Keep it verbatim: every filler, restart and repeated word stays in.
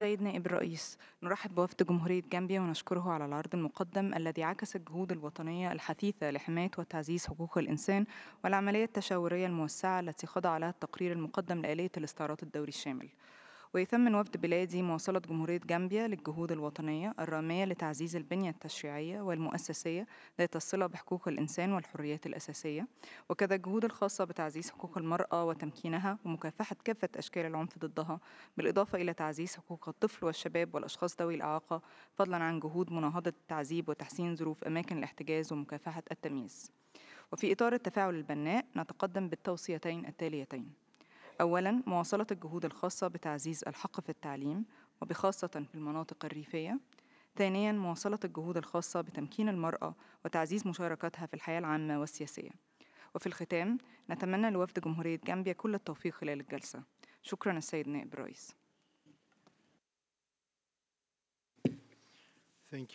السيد نائب الرئيس، نرحب بوفد جمهورية جامبيا ونشكره على العرض المقدم الذي عكس الجهود الوطنية الحثيثة لحماية وتعزيز حقوق الإنسان والعملية التشاورية الموسعة التي خضع لها التقرير المقدم لآلية الاستعراض الدوري الشامل. ويثمن وفد بلادي مواصلة جمهورية جامبيا للجهود الوطنية الرامية لتعزيز البنية التشريعية والمؤسسية ذات الصلة بحقوق الإنسان والحريات الأساسية، وكذا الجهود الخاصة بتعزيز حقوق المرأة وتمكينها ومكافحة كافة أشكال العنف ضدها، بالإضافة إلى تعزيز حقوق الطفل والشباب والأشخاص ذوي الإعاقة، فضلا عن جهود مناهضة التعذيب وتحسين ظروف أماكن الاحتجاز ومكافحة التمييز. وفي إطار التفاعل البناء نتقدم بالتوصيتين التاليتين: أولاً، مواصلة الجهود الخاصة بتعزيز الحق في التعليم وبخاصة في المناطق الريفية. ثانياً، مواصلة الجهود الخاصة بتمكين المرأة وتعزيز مشاركتها في الحياة العامة والسياسية. وفي الختام، نتمنى لوفد جمهورية جامبيا كل التوفيق خلال الجلسة. شكراً السيد نائب الرئيس.